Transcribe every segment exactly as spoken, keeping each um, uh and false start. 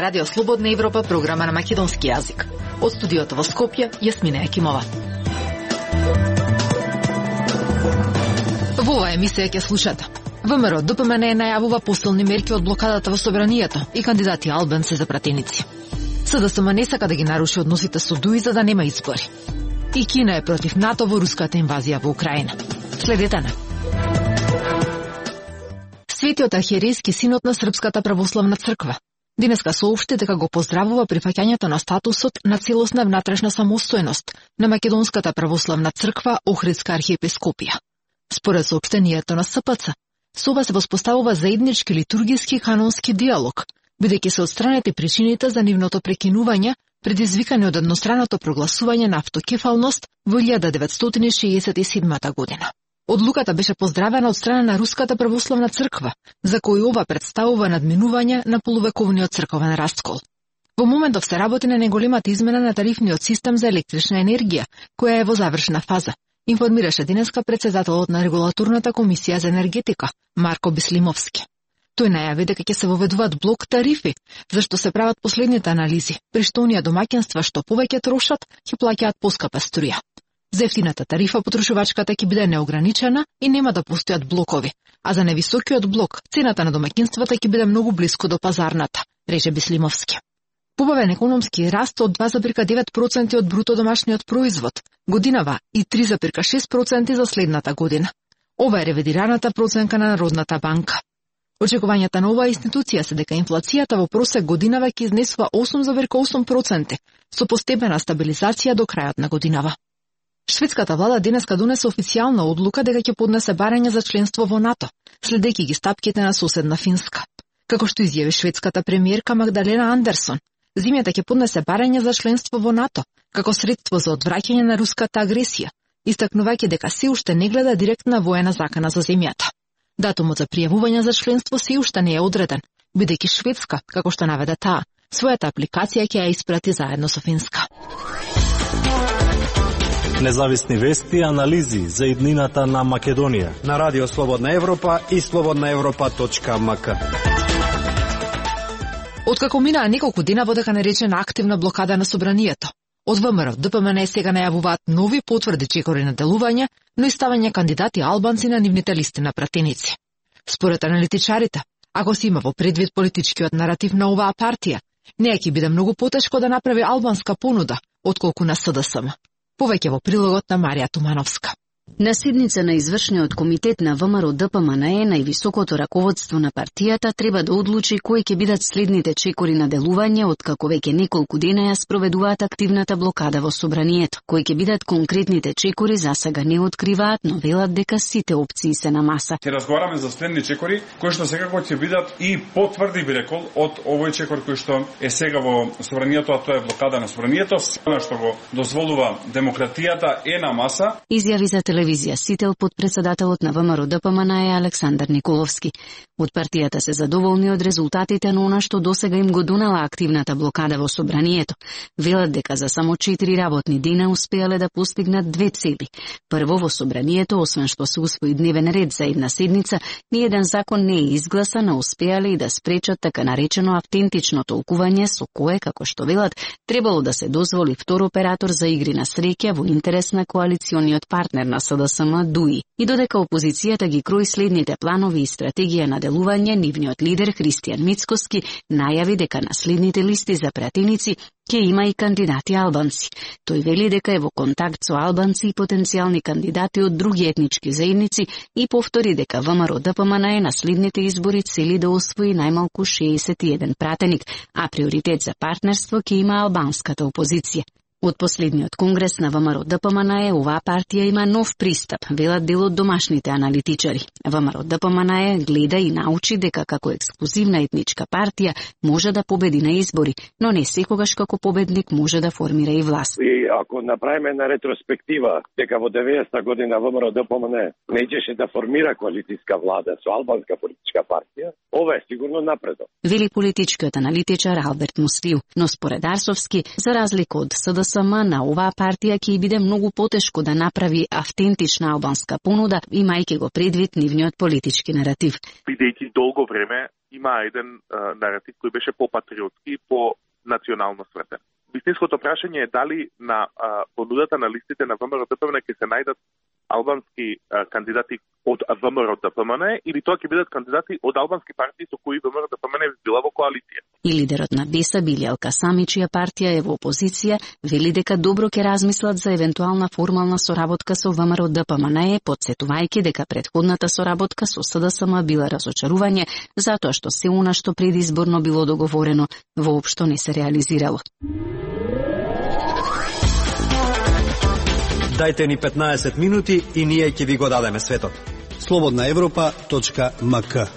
Радио Слободна Европа, програма на македонски јазик. Од студиото во Скопје, Јасмина Екимова. Во оваа емисија ќе слушате. ВМРО Д П М Н најавува посилни мерки од блокадата во собранието и кандидати албанци за пратеници. С Д С М не сака да ги наруши односите со Дуи за да нема избори. И Кина е против НАТО во руската инвазија во Украина. Следете на. Светиот архиерејски синод на Српската православна црква денеска соопшти дека го поздравува прифаќањето на статусот на целосна внатрешна самостојност на Македонската православна црква Охридска архиепископија. Според соопштението на С П Ц, со ова се воспоставува заеднички литургиски канонски диалог, бидејќи се отстранети причините за нивното прекинување, предизвикани од едностраното прогласување на автокефалност во илјада деветстотини шеесет и седма година. Одлуката беше поздравена од страна на Руската православна црква, за кој ова представува надминување на полувековниот црковен раскол. Во моментов се работи на неголемата измена на тарифниот систем за електрична енергија, која е во завршна фаза, информираше денеска председателот на Регулаторната комисија за енергетика, Марко Бислимовски. Тој најави дека ќе се воведуваат блок тарифи, зашто се прават последните анализи, при што оние домаќинства што повеќе трошат, ќе плаќаат поскапа струја. За ефтината тарифа потрошувачката ќе биде неограничена и нема да постојат блокови, а за невисокиот блок цената на домаќинствата ќе биде многу блиску до пазарната, рече Бислимовски. Побавен економски раст од два зарез девет проценти од бруто домашниот производ годинава и три зарез шест проценти за следната година. Ова е ревидираната проценка на Народната банка. Очекувањата на оваа институција се дека инфлацијата во просек годинава ќе изнесува осум зарез осум проценти, со постепена стабилизација до крајот на годинава. Шведската влада денеска донесе официјална одлука дека ќе поднесе барање за членство во НАТО, следејќи ги стапките на соседна Финска. Како што изјави шведската премиерка Магдалена Андерсон, земјата ќе поднесе барање за членство во НАТО, како средство за одвраќање на руската агресија, истакнувајќи дека се уште не гледа директна воена закана за земјата. Датумот за пријавување за членство се уште не е одреден, бидејќи Шведска, како што наведе таа, својата апликација ќе ја испрати заедно со Финска. Независни вести и анализи за иднината на Македонија на Радио Слободна Европа и слободна европа точка м к. Откако минаа неколку дена во така наречена активна блокада на собранието, од ВМРО Д П М Н сега најавуваат нови потврди чекори на делување, но и ставање кандидати албанци на нивните листи на пратеници. Според аналитичарите, ако се има во предвид политичкиот наратив на оваа партија, неа ќе биде многу потешко да направи албанска понуда, отколку на С Д С М. Повеќе во прилогот на Марија Тумановска. На седница на извршниот комитет на ВМРО Д П М Н Е највисокото раководство на партијата треба да одлучи кои ќе бидат следните чекори на делување откако веќе неколку дена ја спроведуваат активната блокада во собранието. Кои ќе бидат конкретните чекори за сега не откриваат, но велат дека сите опции се на маса. Ќе разговараме за следни чекори кои што секако ќе бидат и потврди би рекол од овој чекор кој што е сега во собранието, а тоа е блокада на собранието, она што го дозволува демократијата е на маса. Изјави за телевизија Сител подпредседателот на ВМРО Д П М Н Е Александар Николовски. Од партијата се задоволни од резултатите на она што досега им го донела активната блокада во собранието. Велат дека за само четири работни дена успеале да постигнат две цели. Прво, во собранието, освен што се усвои дневен ред за една седница, ниеден закон не е изгласан, а успеале и да спречат така наречено автентично толкување со кое, како што велат, требало да се дозволи втор оператор за игри на среќа во интерес на коалициониот партнер на С Д С М Дуи. И додека опозицијата ги крои следните планови и стратегија на делување, нивниот лидер Христијан Мицкоски најави дека на следните листи за пратеници ќе има и кандидати албанци. Тој вели дека е во контакт со албанци и потенцијални кандидати од други етнички заедници и повтори дека ВМРО Д П М Н Е на следните избори цели да освои најмалку шеесет и еден пратеник, а приоритет за партнерство ќе има албанската опозиција. Од последниот конгрес на ВМРО Д П М Н Е оваа партија има нов пристап, велат дел од домашните аналитичари. ВМРО Д П М Н Е гледа и научи дека како ексклузивна етничка партија може да победи на избори, но не секогаш како победник може да формира и власт. И ако направиме на ретроспектива дека во деветдесета година ВМРО Д П М Н Е не ичеше да формира коалицијска влада со албанска политичка партија, ова е сигурно напредок. Вели политичкиот аналитичар Алберт Муслиу, но според Арсовски, за разлика од С Д С М, на оваа партија ќе биде многу потешко да направи автентична албанска понуда, имајќи го предвид нивниот политички наратив. Бидејќи долго време има еден а, наратив кој беше по-патриотски и по-национално светен. Вистинското прашање е дали на а, понудата на листите на ВМРО-ДПМН ќе се најдат албански а, кандидати од ВМРО-ДПМН или тоа ќе бидат кандидати од албански партии со кои ВМРО-ДПМН била во коалиција. И лидерот на Беса Билјал Касами, чија партија е во опозиција, вели дека добро ќе размислат за евентуална формална соработка со ВМРО-ДПМН, потсетувајќи дека претходната соработка со СДСМ била разочарување, затоа што се она што предизборно било договорено воопшто не се реализирало. Дајте ни петнаесет минути и ние ќе ви го дадеме светот. слободна европа точка ем ка.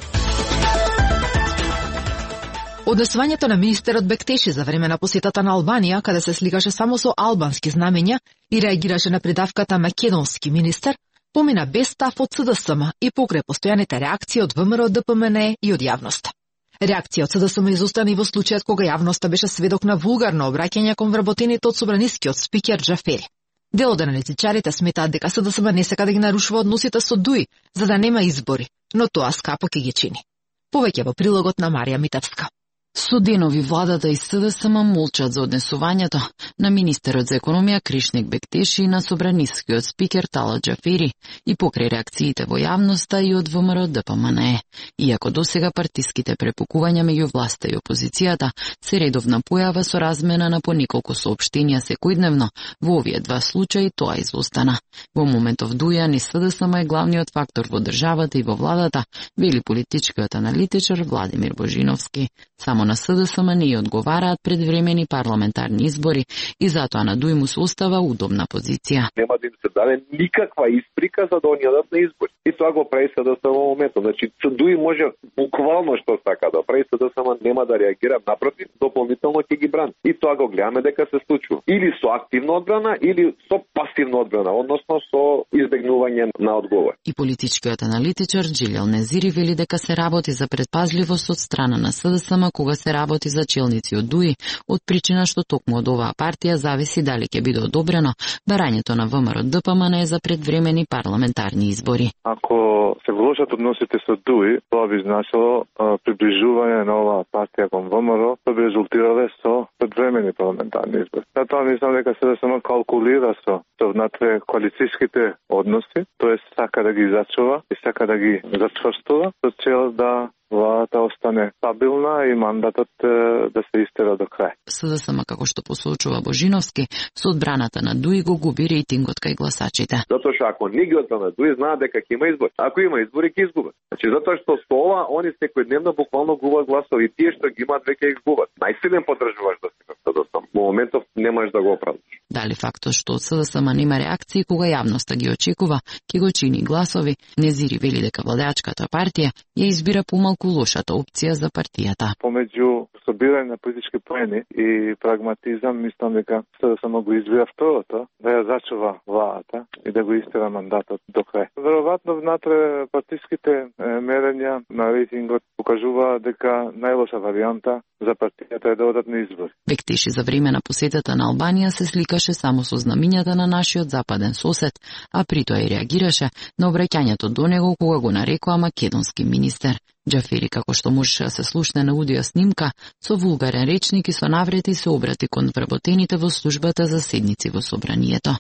Однесувањето на министерот Бектеши за време на посетата на Албанија, каде се сликаше само со албански знамења и реагираше на придавката македонски министер, помина без став од СДСМ и покрај постојаните реакции од ВМРО-ДПМН и од јавноста. Реакција од СДСМ изостана и во случајот кога јавноста беше сведок на вулгарно обраќање кон вработените од собранискиот спикер Џафери. Дел од аналитичарите сметаат дека СДСМ не сака да ги нарушува односите со ДУИ, за да нема избори, но тоа скапо ќе ги чини. Повеќе во прилогот на Марија Митевска. Со денови владата и СДСМ молчат за однесувањето на министерот за економија Кришник Бектеши и на собранискиот спикер Талат Џафери и покрај реакциите во јавноста и од ВМРО-ДПМН. Иако досега партиските препукувања меѓу власта и опозицијата се редовна појава со размена на по неколку соопштенија секојдневно, во овие два случаи тоа изостана. Во моментов дуја ни СДСМ е главниот фактор во државата и во владата, вели политичкиот аналитичар Владимир Божиновски. Само на СДСМ не одговараат предвремени парламентарни избори и затоа на ДУИ му се остава удобна позиција. Нема да им се даде никаква исприка за да одјадат на избори. И тоа го прави СДСМ во моментот. Значи, ДУИ може буквално што сака да прави, СДСМ нема да реагира, напротив, дополнително ќе ги брани. И тоа го гледаме дека се случува. Или со активна одбрана, или со пасивна одбрана, односно со избегнување на одговор. И политичкиот аналитичар Джилјал Незири вели дека се работи за предпазливост од страна на СДСМ кога се работи за челници од ДУИ, од причина што токму од оваа партија зависи дали ќе биде одобрено барањето на ВМРО-ДПМН за предвремени парламентарни избори. Ако се влошат односите со ДУИ, тоа би значило а, приближување на оваа партија кон ВМРО, тоа би резултирале со предвремени парламентарни избори. Затоа мислам дека СДСМ калкулира со, со внатре коалицијските односи, тоест сака да ги зачува и сака да ги зачврстува со цел да владата остане стабилна и мандатот е, да се истера до крај. СДСМ, како што посочува Божиновски, со одбраната на ДУИ го губи рейтингот кај гласачите. Затоа што ако не ги одбрана ДУИ, знаат дека ќе има избори. Ако има избори, ќе изгубат. Значи затоа што со ова они секојдневно буквално губат гласови и тие што ги имаат веќе ги губат. Најсилен поддржуваш да се СДСМ. Во моментов не можеш да го оправдаш. Дали фактот што од СДСМ нема реакции кога јавноста ги очекува, ќе го чини гласови, Незири вели дека владеачката партија ја избира помалку лошата опција за партијата. Помеѓу собирање на политички поени и прагматизам, мислам дека СДСМ го избира второто, да ја зачува владата и да го истера мандатот до крај. Веројатно внатре партиските мерења на рейтингот покажува дека најлоша варијанта за партијата е да одат на избори. Бектеши за време на посетата на Албанија се сликаше само со знамињата на нашиот западен сосед, а при тоа и реагираше на обраќањето до него кога го нарекоа македонски министер. Џафери, како што можеше да се слушне на аудио снимка, со вулгарен речник и со наврети се обрати кон вработените во службата за седници во собранието.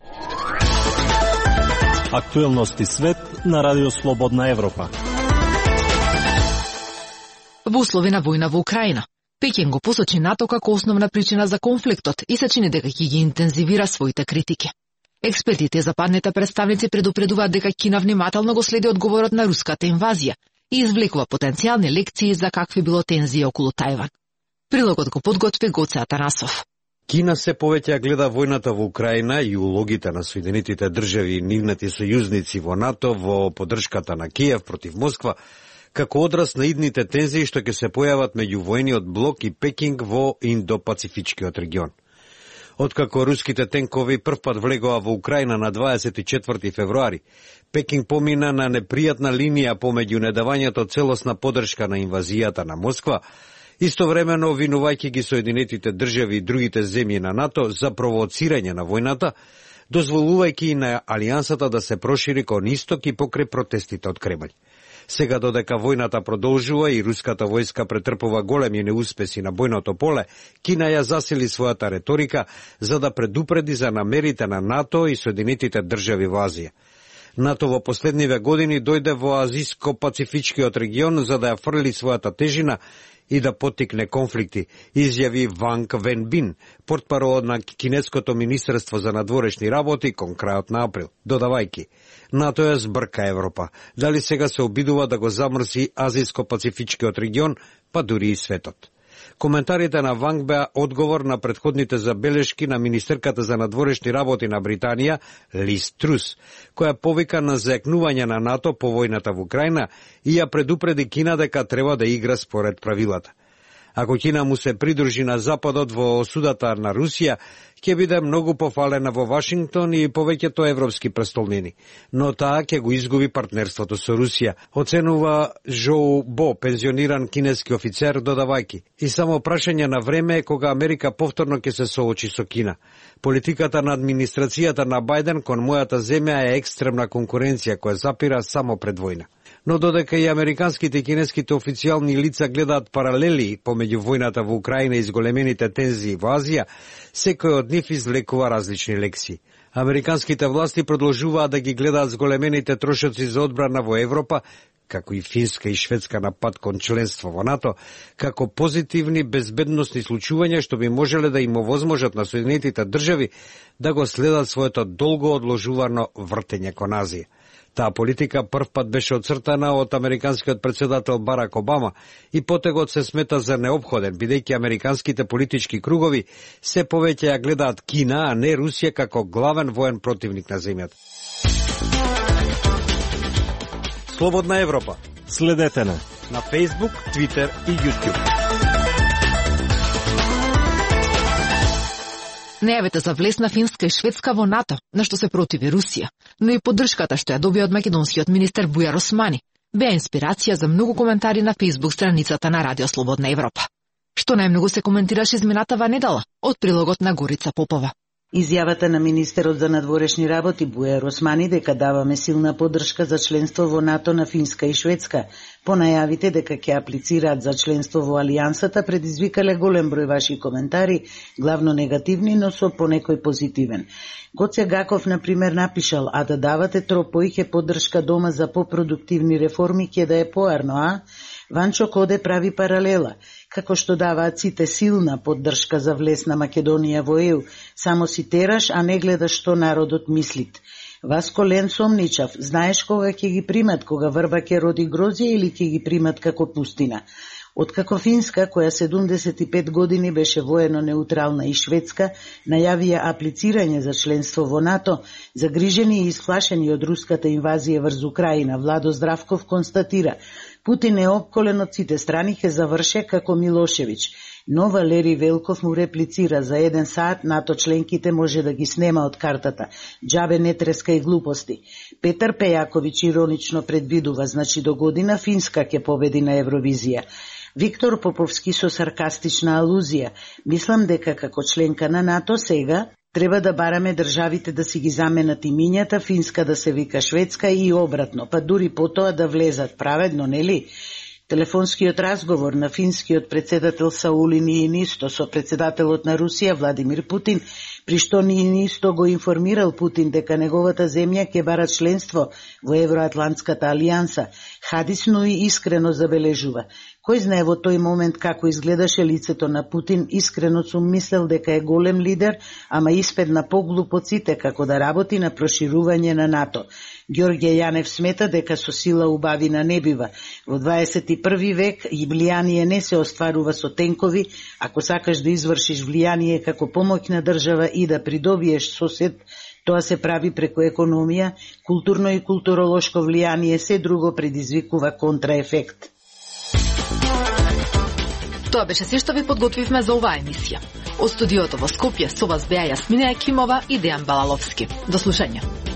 Актуелности свет на Радио Слободна Европа. Во услови на војна во Украина, Пекин го посочи НАТО како основна причина за конфликтот и се чини дека ќе ги интензивира своите критики. Експертите и западните представници предупредуваат дека Кина внимателно го следи одговорот на руската инвазија и извлекува потенцијални лекции за какви било тензии околу Тајван. Прилогот го подготви Гоце Атанасов. Кина се повеќе гледа војната во Украина и улогите на Соединетите држави и нивните сојузници во НАТО во поддршката на Киев против Москва, како одраз на идните тензии што ќе се појават меѓу војниот блок и Пекинг во Индо-Пацифичкиот регион. Откако руските тенкови првпат влегоа во Украина на дваесет и четврти февруари, Пекинг помина на непријатна линија помеѓу недавањето целосна поддршка на инвазијата на Москва, истовремено обвинувајќи ги Соединетите држави и другите земји на НАТО за провоцирање на војната, дозволувајќи и на алијансата да се прошири кон исток и покрај протестите од Кремљ. Сега додека војната продолжува и руската војска претрпува големи неуспеси на бојното поле, Кина ја засили својата реторика за да предупреди за намерите на НАТО и Соединетите држави во Азија. НАТО во последниве години дојде во Азиско-Пацифичкиот регион за да ја фрли својата тежина и да поттикне конфликти, изјави Ванг Венбин, портпарол на Кинеското министерство за надворешни работи кон крајот на април, додавајки: НАТО ја збрка Европа. Дали сега се обидува да го замрси Азиско-Пацифичкиот регион, па дури и светот. Коментарите на Ванг беа одговор на предходните забелешки на министерката за надворешни работи на Британија, Лиз Трус, која повика на заекнување на НАТО по војната во Украина и ја предупреди Кина дека треба да игра според правилата. Ако Кина му се придружи на Западот во осудата на Русија, ќе биде многу пофалена во Вашингтон и повеќето европски престолнини, но таа ќе го изгуби партнерството со Русија, оценува Жоу Бо, пензиониран кинески офицер, додавајки: и само прашање на време е кога Америка повторно ќе се соочи со Кина. Политиката на администрацијата на Бајден кон мојата земја е екстремна конкуренција која запира само пред војна. Но додека и американските и кинеските официјални лица гледаат паралели помеѓу војната во Украина и зголемените тензии во Азија, секој од нив извлекува различни лекции. Американските власти продолжуваат да ги гледаат зголемените трошоци за одбрана во Европа, како и Финска и Шведска на пат кон членство во НАТО, како позитивни безбедносни случувања што би можеле да им овозможат на Соединетите држави да го следат своето долго одложувано вртење кон Азија. Таа политика прв пат беше оцртана од американскиот председател Барак Обама и потегот се смета за неопходен, бидејќи американските политички кругови се повеќе ја гледаат Кина, а не Русија како главен воен противник на земјата. Слободна Европа. Следете на на Facebook, Twitter и YouTube. Најавите за влез на Финска и Шведска во НАТО, на што се противи Русија, но и поддршката што ја добија од македонскиот министер Бујар Османи, беа инспирација за многу коментари на Facebook страницата на Радио Слободна Европа. Што најмногу се коментираше изминатава недела од прилогот на Горица Попова. Изјавата на министерот за надворешни работи Бујар Османи дека даваме силна поддршка за членство во НАТО на Финска и Шведска, по најавите дека ќе аплицираат за членство во Алијансата, предизвикале голем број ваши коментари, главно негативни, но со понекој позитивен. Гоце Гаков, например, напишал: а да давате тропојќе поддршка дома за попродуктивни реформи ќе да е поарно, а? Ванчо Коде прави паралела. Како што даваат сите силна поддршка за влез на Македонија во Е У, само си тераш, а не гледаш што народот мислит. Васко Лен сомничав: знаеш кога ќе ги примат, кога врба ќе роди грозје или ќе ги примат како пустина? Откако Финска, која седумдесет и пет години беше воено неутрална, и Шведска најавија аплицирање за членство во НАТО, загрижени и исплашени од руската инвазија врз Украина, Владо Здравков констатира: Путин е опколен од сите страни, ќе заврше како Милошевиќ. Но Валери Велков му реплицира: за еден саат НАТО членките може да ги снема од картата. Џабе не треска и глупости. Петар Пејаковиќ иронично предвидува: значи до година Финска ќе победи на Евровизија. Виктор Поповски со саркастична алузија: мислам дека како членка на НАТО сега треба да бараме државите да си ги заменат имињата, Финска да се вика Шведска и обратно, па дури потоа да влезат. Праведно, нели? Телефонскиот разговор на финскиот председател Саули Ниинисто со председателот на Русија Владимир Путин, при што Ниинисто го информирал Путин дека неговата земја ќе бара членство во Евроатлантската алијанса, Хадис Нуи искрено забележува: кој знае во тој момент како изгледаше лицето на Путин, искрено сум мислел дека е голем лидер, ама испедна поглуп од сите како да работи на проширување на НАТО. Ѓорѓе Јанев смета дека со сила убавина не бива. Во дваесет и први век и влијание не се остварува со тенкови, ако сакаш да извршиш влијание како помоќна држава и да придобиеш сосед, тоа се прави преку економија, културно и културолошко влијание, се друго предизвикува контраефект. Тоа беше се што ви подготвивме за оваа емисија. Од студиото во Скопје со вас беа Јасмина Екимова и Дејан Балаловски. До слушање.